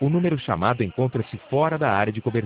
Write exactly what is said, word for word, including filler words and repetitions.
O número chamado encontra-se fora da área de cobertura.